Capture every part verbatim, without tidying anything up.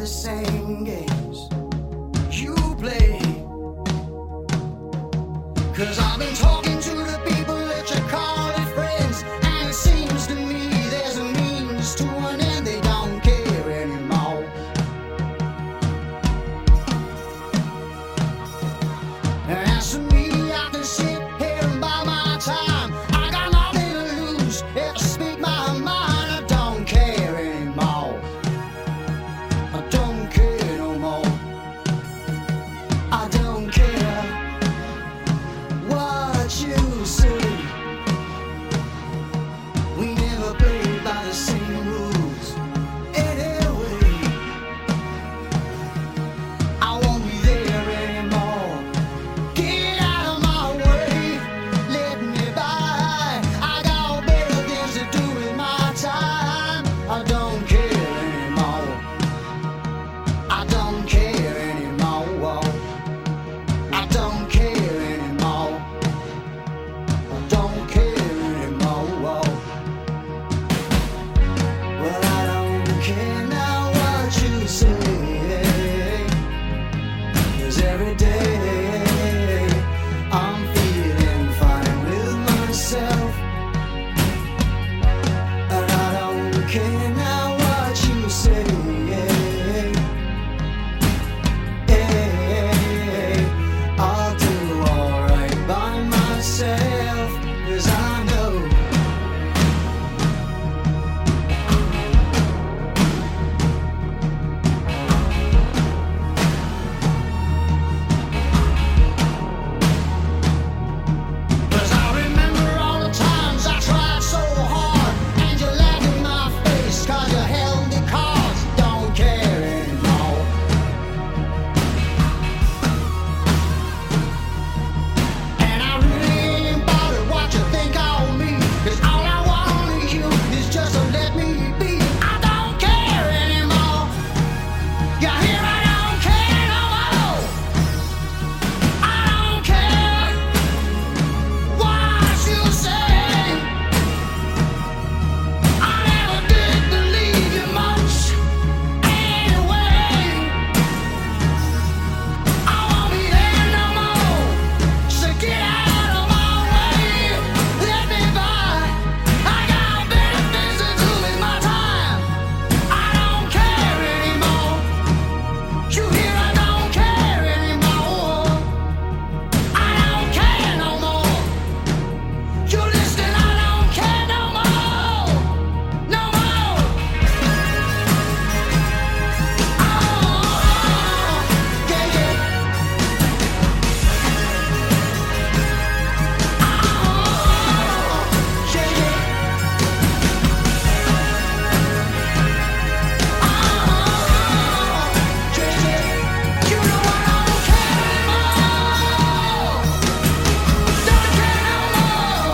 same games you play. 'Cause I've been talking to the people that you call it friends, and it seems to me there's a means to an end. They don't care anymore. And as for me, I can sit here and buy my time. I got nothing to lose if I speak my mind. I don't care anymore. I don't care no more. I don't care what you say. We never played by the same rules anyway. I won't be there anymore. Get out of my way, let me by. I got better things to do with my time. I don't care anymore. I don't care anymore. I don't care anymore. I don't care anymore. Well, I don't care now what you say. 'Cause every day I'm feeling fine with myself. And I don't care now what you say. I'll do alright by myself, 'cause I know Cause I remember all the times I tried so hard, and you laughed in my face 'cause you held the cards. Don't care anymore. And I really ain't bothered what you think of me, 'cause all I want of you is just to let me be. I don't care anymore. You hear, I don't care no more. I don't care what you say. I never did believe you much anyway. I won't be there no more. So get out of my way, let me by. I got better things to do with my time. I don't care anymore. You hear, I don't care anymore. I don't care no more. You listen, I don't care no more. No more. Oh, yeah, yeah. Oh, yeah, yeah. Oh, yeah, yeah. You know I don't care anymore. Don't care no more.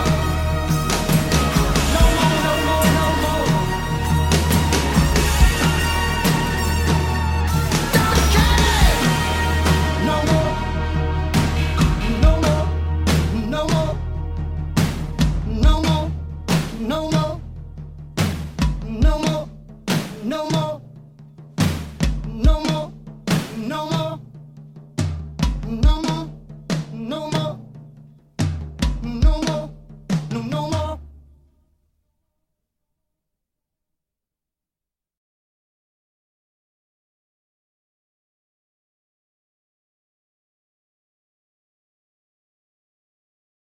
No more, no more, no more. Don't care. No more. No more. No more. No more. No more. No more. No more.